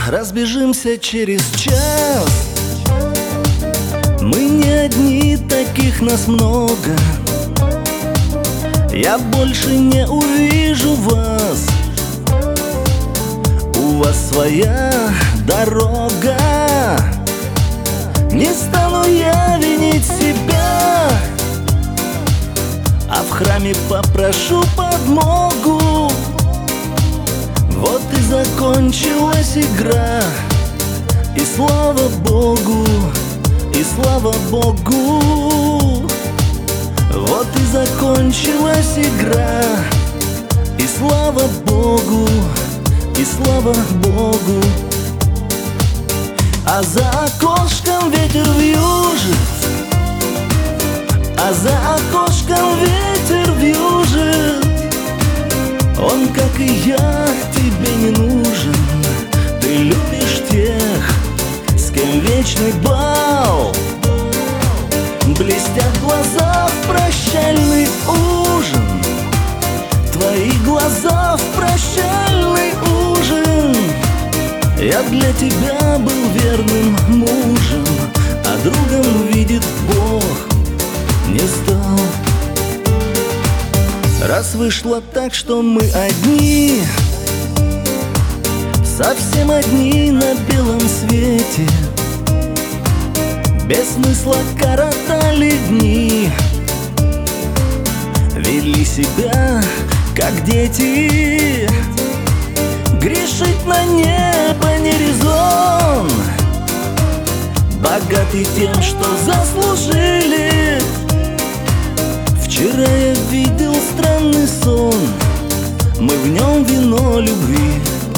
разбежимся через час. Мы не одни, таких нас много. Я больше не увижу вас. У вас своя дорога. Не стану я винить себя, а в храме попрошу подмогу. Вот и закончилась игра, и слава Богу, и слава Богу. Вот и закончилась игра, и слава Богу, и слава Богу. А за окошком ветер вьюжит, а за окошком ветер вьюжит. Он, как и я, тебе не нужен. Ты любишь тех, с кем вечный бал. Блестят глаза в прощальный ужин, твои глаза в прощальный ужин. Я для тебя был верным мужем, а другом, видит Бог, не стал. Раз вышло так, что мы одни, совсем одни на белом свете, без смысла коротали дни, вели себя, как дети. Грешить на небо не резон, богаты тем, что заслужили. Вчера я видел странный сон, мы в нем вино любви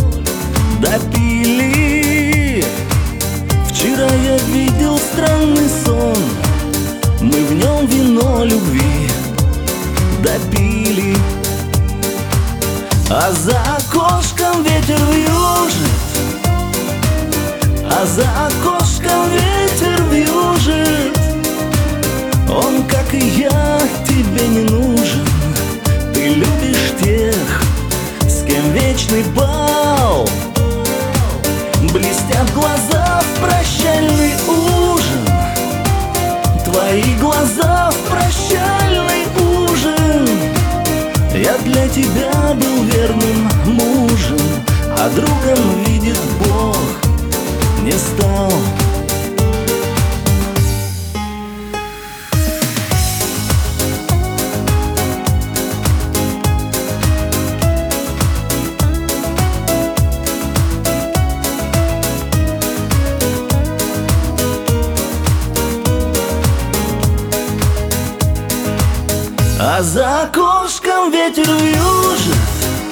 допили. Вчера я видел странный сон, мы в нем вино любви допили. А за окошком ветер вьюжит, а за окошком ветер вьюжит. Он, как и я, тебе не нужен. Ты любишь тех, с кем вечный бал. Блестят глаза в прощальный ужин, твои глаза в прощальный ужин. Я для тебя был верным мужем, а другом, видит Бог, не стал. А за окошком ветер вьюжит,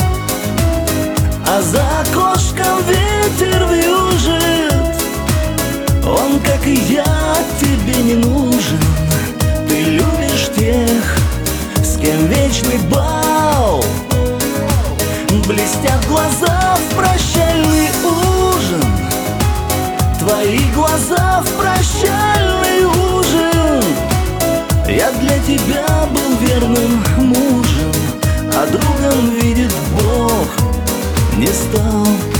а за окошком ветер вьюжит. Он, как и я, тебе не нужен. Ты любишь тех, с кем вечный бал. Блестят глаза в прощальный ужин, твои глаза в прощальный ужин. Я для тебя был верным мужем, а другом, видит Бог, не стал.